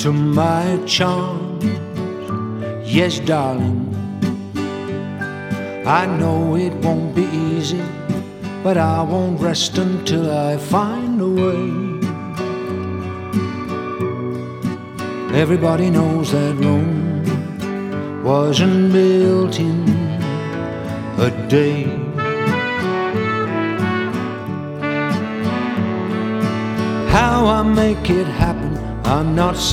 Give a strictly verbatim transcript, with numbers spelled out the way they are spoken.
to my charms. Yes, darling, I know it won't be easy, but I won't rest until I find a way. Everybody knows that Rome wasn't built in a day. How I make it happen, I'm not